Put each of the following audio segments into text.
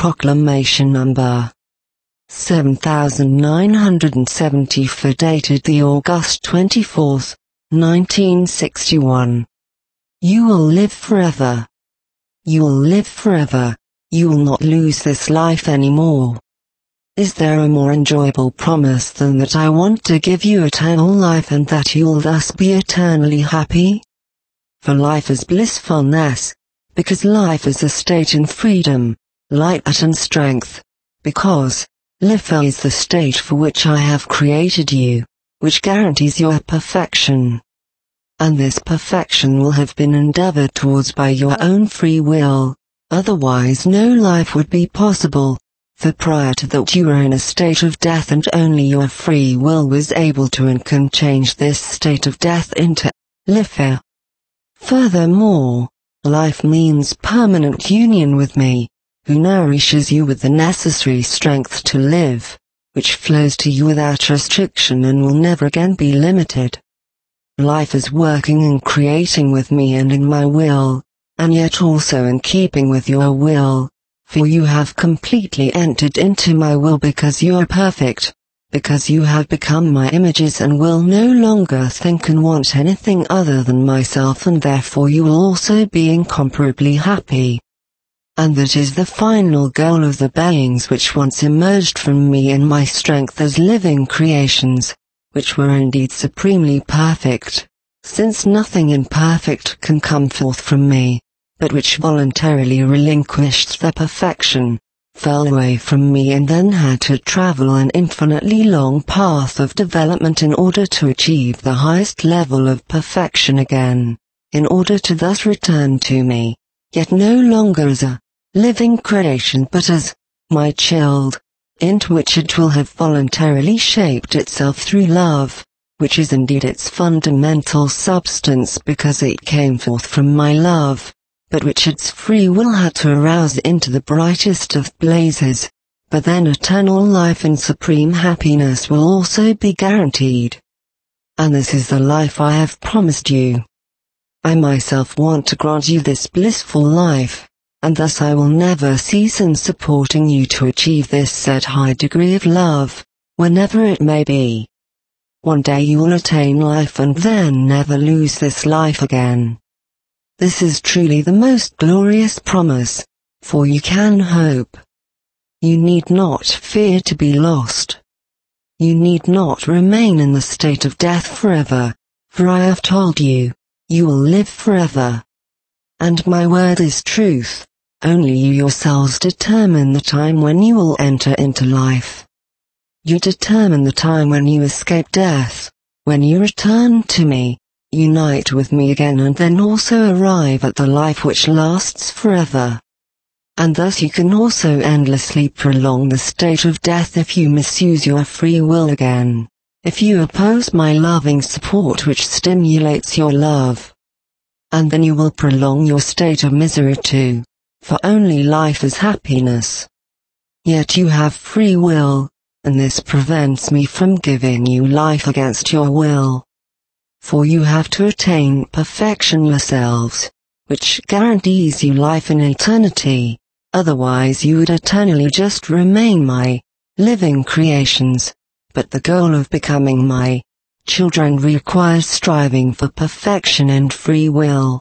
Proclamation Number 7974 dated the August 24th, 1961. You will live forever. You will live forever. You will not lose this life anymore. Is there a more enjoyable promise than that I want to give you eternal life and that you will thus be eternally happy? For life is blissfulness, because life is a state in freedom, light and strength, because life is the state for which I have created you, which guarantees your perfection. And this perfection will have been endeavored towards by your own free will, otherwise no life would be possible, for prior to that you were in a state of death and only your free will was able to and can change this state of death into life. Furthermore, life means permanent union with me, who nourishes you with the necessary strength to live, which flows to you without restriction and will never again be limited. Life is working and creating with me and in my will, and yet also in keeping with your will, for you have completely entered into my will because you are perfect, because you have become my images and will no longer think and want anything other than myself, and therefore you will also be incomparably happy. And that is the final goal of the beings which once emerged from me in my strength as living creations, which were indeed supremely perfect, since nothing imperfect can come forth from me, but which voluntarily relinquished their perfection, fell away from me and then had to travel an infinitely long path of development in order to achieve the highest level of perfection again, in order to thus return to me, yet no longer as a living creation but as my child, into which it will have voluntarily shaped itself through love, which is indeed its fundamental substance because it came forth from my love, but which its free will had to arouse into the brightest of blazes. But then eternal life and supreme happiness will also be guaranteed. And this is the life I have promised you. I myself want to grant you this blissful life, and thus I will never cease in supporting you to achieve this said high degree of love, whenever it may be. One day you will attain life and then never lose this life again. This is truly the most glorious promise, for you can hope. You need not fear to be lost. You need not remain in the state of death forever, for I have told you, you will live forever. And my word is truth. Only you yourselves determine the time when you will enter into life. You determine the time when you escape death, when you return to me, unite with me again and then also arrive at the life which lasts forever. And thus you can also endlessly prolong the state of death if you misuse your free will again, if you oppose my loving support which stimulates your love. And then you will prolong your state of misery too. For only life is happiness. Yet you have free will, and this prevents me from giving you life against your will. For you have to attain perfection yourselves, which guarantees you life in eternity, otherwise you would eternally just remain my living creations, but the goal of becoming my children requires striving for perfection and free will.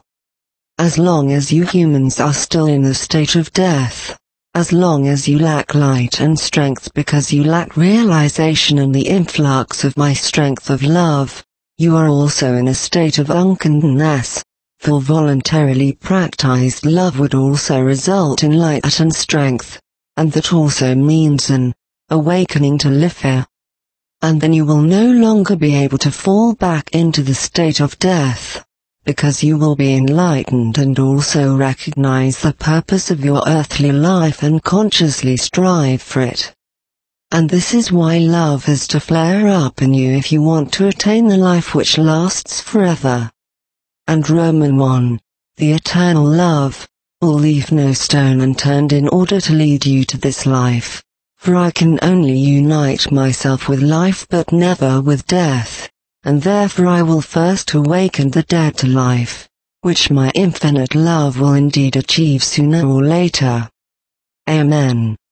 As long as you humans are still in the state of death, as long as you lack light and strength because you lack realization and the influx of my strength of love, you are also in a state of uncondemnness, for voluntarily practiced love would also result in light and strength, and that also means an awakening to life. And then you will no longer be able to fall back into the state of death, because you will be enlightened and also recognize the purpose of your earthly life and consciously strive for it. And this is why love is to flare up in you if you want to attain the life which lasts forever. And Roman 1, the eternal love, will leave no stone unturned in order to lead you to this life, for I can only unite myself with life but never with death. And therefore I will first awaken the dead to life, which my infinite love will indeed achieve sooner or later. Amen.